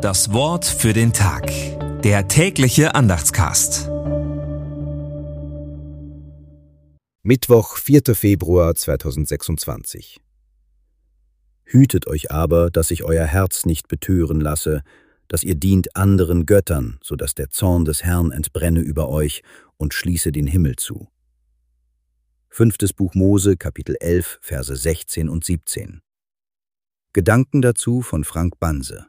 Das Wort für den Tag. Der tägliche Andachtscast. Mittwoch, 4. Februar 2026. Hütet euch aber, dass sich euer Herz nicht betören lasse, dass ihr dient anderen Göttern, so dass der Zorn des Herrn entbrenne über euch und schließe den Himmel zu. 5. Buch Mose, Kapitel 11, Verse 16 und 17. Gedanken dazu von Frank Banse.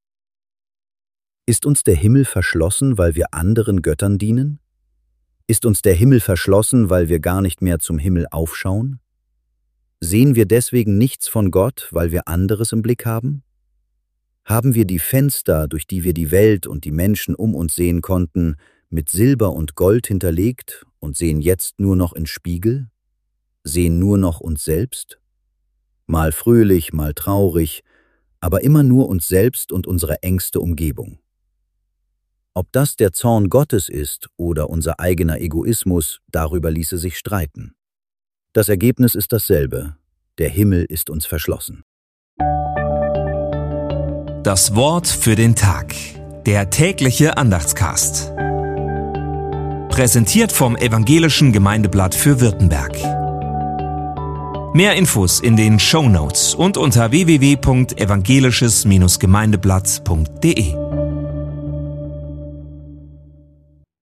Ist uns der Himmel verschlossen, weil wir anderen Göttern dienen? Ist uns der Himmel verschlossen, weil wir gar nicht mehr zum Himmel aufschauen? Sehen wir deswegen nichts von Gott, weil wir anderes im Blick haben? Haben wir die Fenster, durch die wir die Welt und die Menschen um uns sehen konnten, mit Silber und Gold hinterlegt und sehen jetzt nur noch in Spiegel? Sehen nur noch uns selbst? Mal fröhlich, mal traurig, aber immer nur uns selbst und unsere engste Umgebung. Ob das der Zorn Gottes ist oder unser eigener Egoismus, darüber ließe sich streiten. Das Ergebnis ist dasselbe: der Himmel ist uns verschlossen. Das Wort für den Tag. Der tägliche Andachtscast. Präsentiert vom Evangelischen Gemeindeblatt für Württemberg. Mehr Infos in den Shownotes und unter www.evangelisches-gemeindeblatt.de.